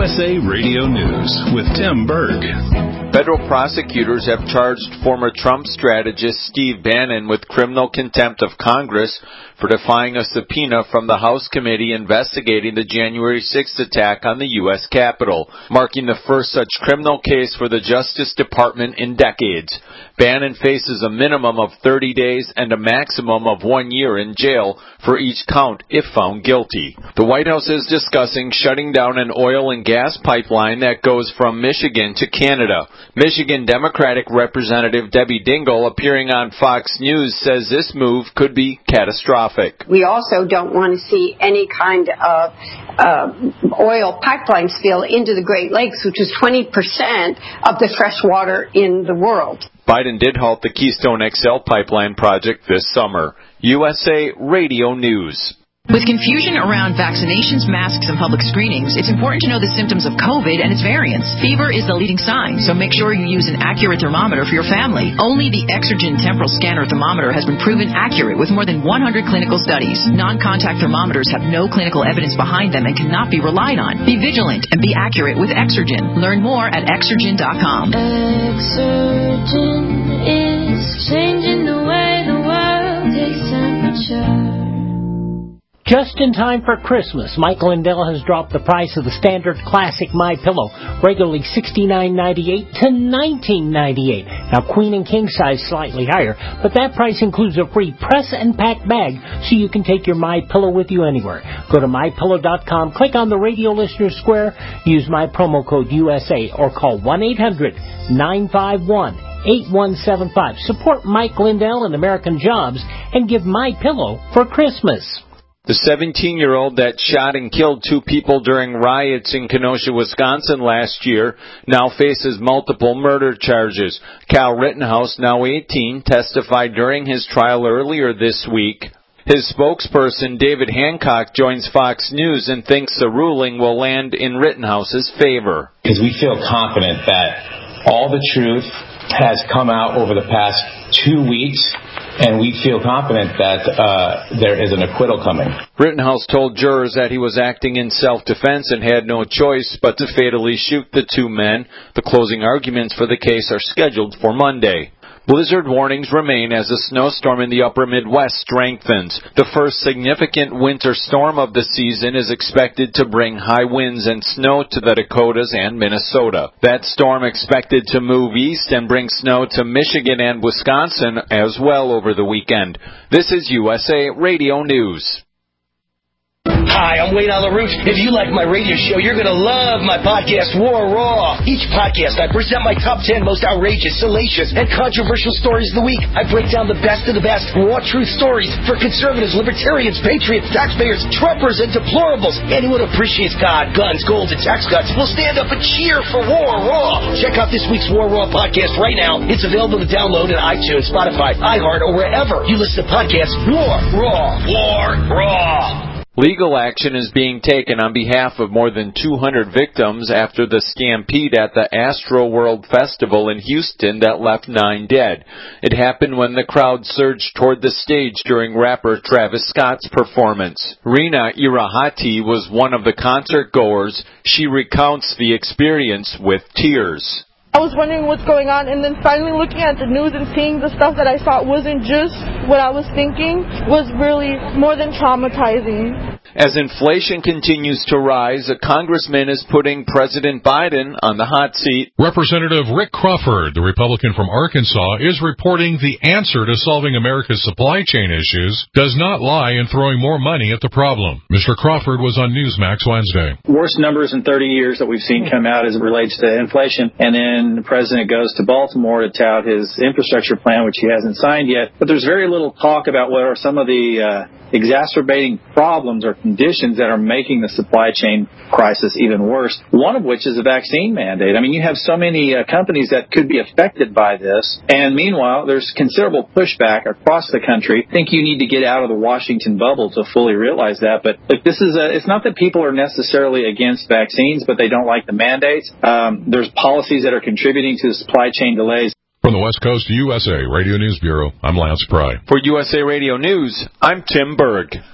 USA Radio News with Tim Berg. Federal prosecutors have charged former Trump strategist Steve Bannon with criminal contempt of Congress for defying a subpoena from the House committee investigating the January 6th attack on the U.S. Capitol, marking the first such criminal case for the Justice Department in decades. Bannon faces a minimum of 30 days and a maximum of 1 year in jail for each count if found guilty. The White House is discussing shutting down an oil and gas pipeline that goes from Michigan to Canada. Michigan Democratic Representative Debbie Dingell, appearing on Fox News, says this move could be catastrophic. We also don't want to see any kind of oil pipeline spill into the Great Lakes, which is 20% of the fresh water in the world. Biden did halt the Keystone XL pipeline project this summer. USA Radio News. With confusion around vaccinations, masks, and public screenings, it's important to know the symptoms of COVID and its variants. Fever is the leading sign, so make sure you use an accurate thermometer for your family. Only the Exergen temporal scanner thermometer has been proven accurate with more than 100 clinical studies. Non-contact thermometers have no clinical evidence behind them and cannot be relied on. Be vigilant and be accurate with Exergen. Learn more at Exergen.com. Exergen is changing the way the world takes temperature. Just in time for Christmas, Mike Lindell has dropped the price of the standard classic MyPillow, regularly $69.98 to $19.98. Now, queen and king size slightly higher, but that price includes a free press and pack bag, so you can take your MyPillow with you anywhere. Go to MyPillow.com, click on the Radio Listener Square, use my promo code USA, or call 1-800-951-8175. Support Mike Lindell and American Jobs, and give MyPillow for Christmas. The 17-year-old that shot and killed 2 people during riots in Kenosha, Wisconsin last year now faces multiple murder charges. Cal Rittenhouse, now 18, testified during his trial earlier this week. His spokesperson, David Hancock, joins Fox News and thinks the ruling will land in Rittenhouse's favor. Because we feel confident that all the truth has come out over the past 2 weeks, and we feel confident that there is an acquittal coming. Rittenhouse told jurors that he was acting in self-defense and had no choice but to fatally shoot the 2 men. The closing arguments for the case are scheduled for Monday. Blizzard warnings remain as a snowstorm in the upper Midwest strengthens. The first significant winter storm of the season is expected to bring high winds and snow to the Dakotas and Minnesota. That storm expected to move east and bring snow to Michigan and Wisconsin as well over the weekend. This is USA Radio News. Hi, I'm Wayne on the Roots. If you like my radio show, you're going to love my podcast, War Raw. Each podcast, I present my top 10 most outrageous, salacious, and controversial stories of the week. I break down the best of the best raw truth stories for conservatives, libertarians, patriots, taxpayers, Trumpers, and deplorables. Anyone who appreciates God, guns, gold, and tax cuts will stand up and cheer for War Raw. Check out this week's War Raw podcast right now. It's available to download on iTunes, Spotify, iHeart, or wherever you listen to podcasts. War Raw. War Raw. Legal action is being taken on behalf of more than 200 victims after the stampede at the Astroworld Festival in Houston that left 9 dead. It happened when the crowd surged toward the stage during rapper Travis Scott's performance. Rina Irahati was one of the concert goers. She recounts the experience with tears. I was wondering what's going on, and then finally looking at the news and seeing the stuff that I thought wasn't just what I was thinking was really more than traumatizing. As inflation continues to rise, a congressman is putting President Biden on the hot seat. Representative Rick Crawford, the Republican from Arkansas, is reporting the answer to solving America's supply chain issues does not lie in throwing more money at the problem. Mr. Crawford was on Newsmax Wednesday. Worst numbers in 30 years that we've seen come out as it relates to inflation, and then the president goes to Baltimore to tout his infrastructure plan, which he hasn't signed yet. But there's very little talk about what are some of the exacerbating problems or conditions that are making the supply chain crisis even worse, one of which is a vaccine mandate. I mean, you have so many companies that could be affected by this, and meanwhile, there's considerable pushback across the country. I think you need to get out of the Washington bubble to fully realize that, but look, this is it's not that people are necessarily against vaccines, but they don't like the mandates. There's policies that are contributing to the supply chain delays. From the West Coast USA Radio News Bureau, I'm Lance Pry. For USA Radio News, I'm Tim Berg.